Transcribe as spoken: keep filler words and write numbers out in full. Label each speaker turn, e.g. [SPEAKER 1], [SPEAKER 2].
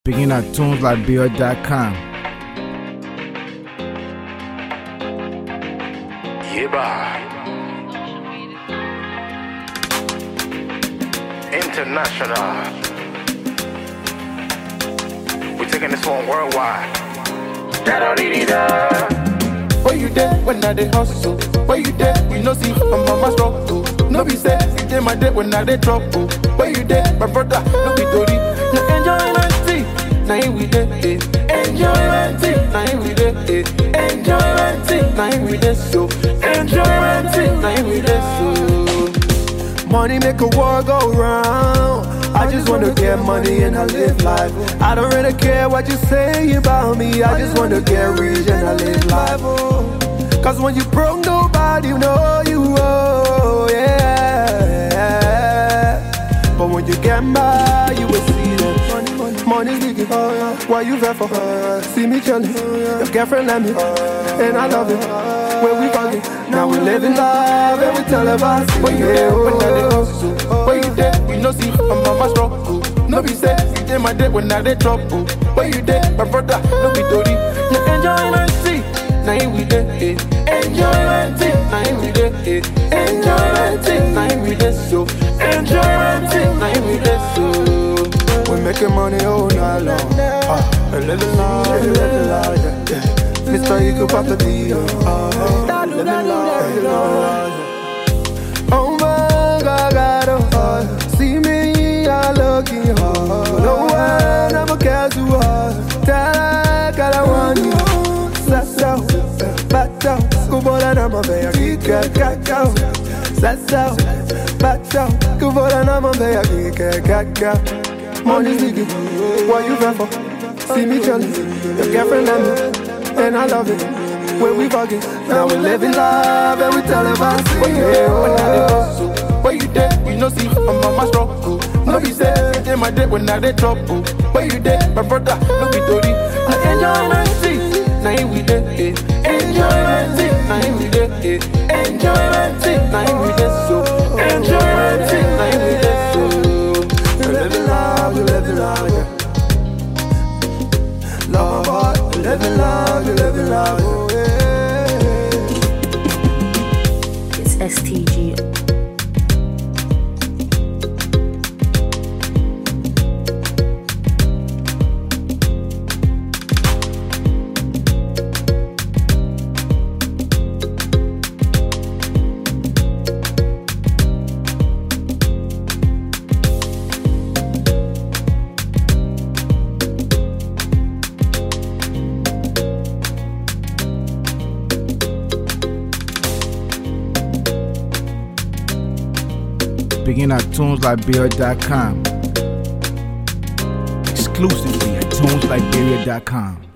[SPEAKER 1] Begin at tunes liberia dot com.
[SPEAKER 2] Yeah, international. We're taking this one worldwide.
[SPEAKER 3] Where you there when I dey hustle? Where you there? You know see my mama struggle. No be say you dey my day when I dey trouble. Where you there, my brother? No be tori. No enjoyment tea, na here we dey. Eh. Enjoyment tea, na here we dey. Eh. Enjoyment tea, na here we dey. So enjoyment tea, na here we dey. So money make a world go round. I just wanna get money and I live life. I don't really care what you say about me. I just wanna get rich and I live life. Cause when you broke, nobody know you, oh yeah. But when you get mad, you will see that money, money, money's leaking. Oh, yeah. Why you there for her? See me chillin', your girlfriend let me, and I love it. Where we fucking, now we living life and we tell about it. Where you there when I dey hustle? Where you there? You know see my mama struggle. No be say you dey my day when I dey trouble. Where you there, my brother? No be tori. No enjoyment tea, na here we dey. Enjoyment tea, na here we dey. Enjoyment tea, na here we dey. So enjoyment tea, na here we dey. So we making money all night long. Ah, uh, living life, living life, yeah, yeah. Mister You could pop the beat, uh, living life, living life. Oh my God, oh, see me, I look in your heart. No one ever cares who are. Tell her, God, I want you. Sasso, bato, kubola na mambe ya kike kakao. Sasso, bato, kubola na mambe ya kike kakao. Money's leaking, what you there for? See me chillin', your girlfriend let me, and I love it. When we fucking, now we living life and we tell about it. Where you there when I dey hustle? Where you there? You know see my mama struggle. No be say you dey my day when I dey trouble. Where you there, my brother? No be tori. No enjoyment tea, na here we dey. Enjoyment tea, na here we dey. Enjoyment tea, na here we dey. So enjoyment tea, na here we dey. So we living life, we living life, yeah. Love my heart, we living life, we living life, oh yeah.
[SPEAKER 4] It's S T G.
[SPEAKER 1] Begin at tunes liberia dot com. Exclusively at tunes liberia dot com.